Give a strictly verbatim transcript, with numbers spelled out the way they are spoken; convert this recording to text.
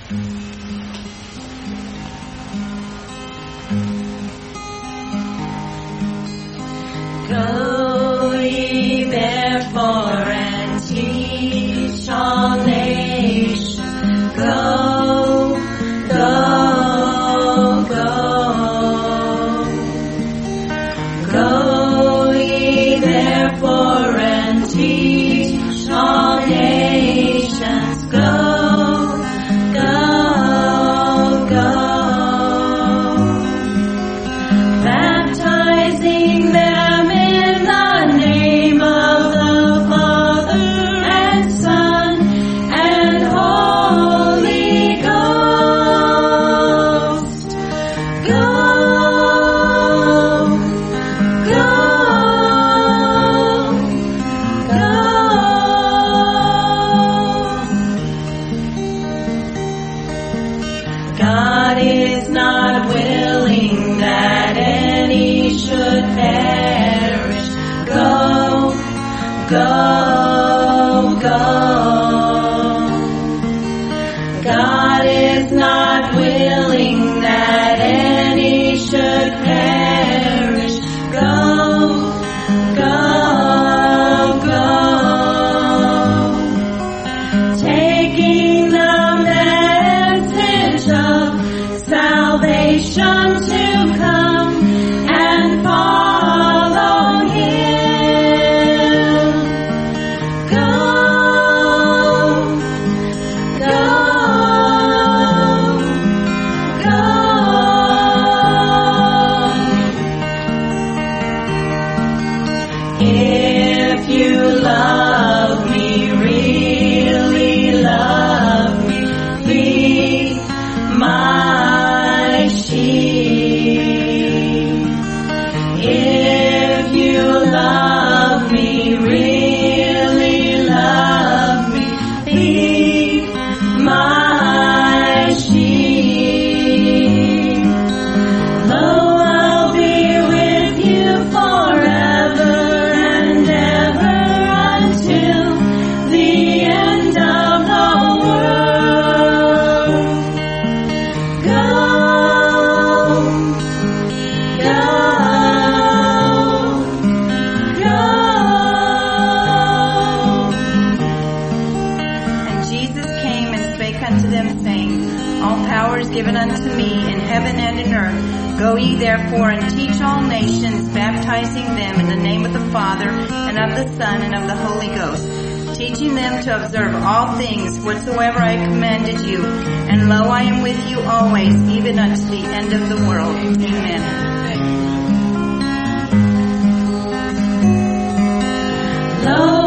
Go ye therefore and teach all nations. Go, go, go. Go ye therefore and teach all nations. Go, go, go. Baptizing them in the name of the Father and Son and Holy Ghost. Go, go, go. God is not willing that any should perish. Go, go, go. God is not willing that any should perish. Go, go, go. Taking the message of salvation to come and follow Him. Go, go, go. If you love me, really love me, be my sheep. If you love me, really love me, be my sheep. Lo, I'll be with you forever and ever until the end of the world. Go, go, go. And Jesus came and spake unto them, saying, All power is given unto me in heaven and in earth. Go ye therefore and teach all nations, baptizing them in the name of the Father, and of the Son, and of the Holy Ghost, teaching them to observe all things whatsoever I commanded you. And lo, I am with you always, even unto the end of the world. Amen. Lo,